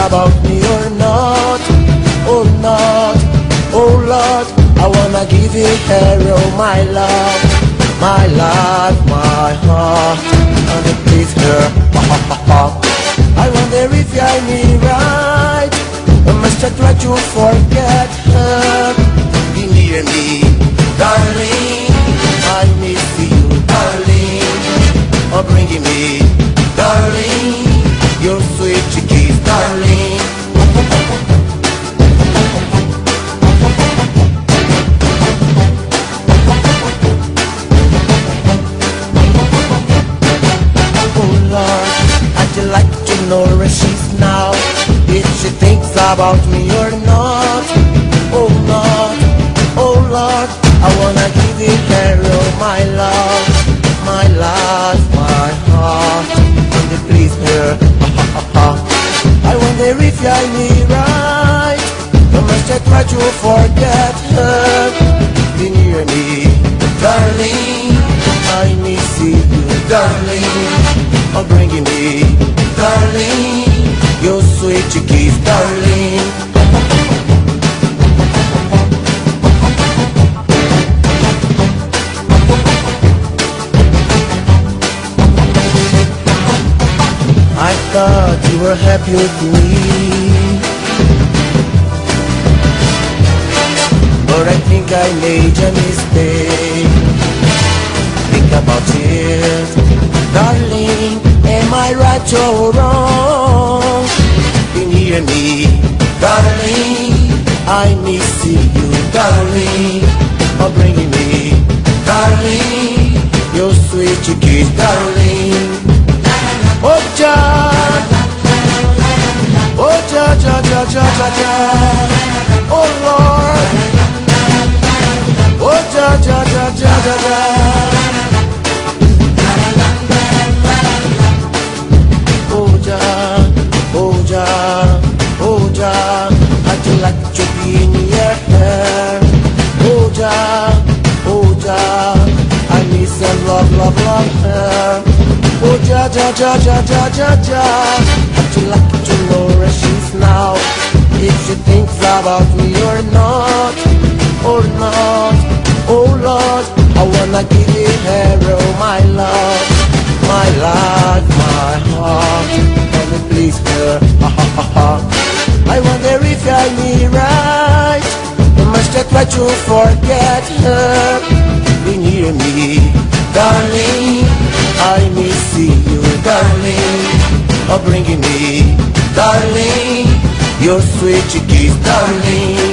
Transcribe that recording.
about me or not. Oh not, oh Lord, I wanna give you hero my love, my life, my heart, and it please her. I wonder if you are me right. I must I try to forget her. Be near me, darling. I miss you, darling. Oh, bringing me, darling. Your sweet kiss, darling. Oh Lord, I'd like to know where she's now, if she thinks about me or not. Oh Lord, oh Lord, I wanna give you her all my love, my life, my heart, and it please her. I wonder if you are me right. I must I try to forget her. Be near me, darling. I miss you, darling. Oh, bringing me, darling. Your sweet kiss, darling. I thought you were happy with me, but I think I made a mistake. Think about it, darling. Am I right or wrong? Be near me, darling. I miss you, darling. Oh, bringing me, darling. Your sweet kiss, darling. Oh ja, oh ja ja ja ja ja ja. Oh Lord, oh ja ja ja ja ja ja. Oh ja, oh ja, oh ja. I'd like to be in your hair. Oh ja, oh ja. I miss and love her. Oh ja ja ja ja ja ja ja. I'd like to know where she's now, if she thinks about me or not, or not. Oh Lord, I wanna give you her all my love, my life, my heart, and it please her. I wonder if I me right. I must I try to forget her. Be near me, darling. I miss you, darling. Oh, bringing me, darling. Your sweet kiss, darling.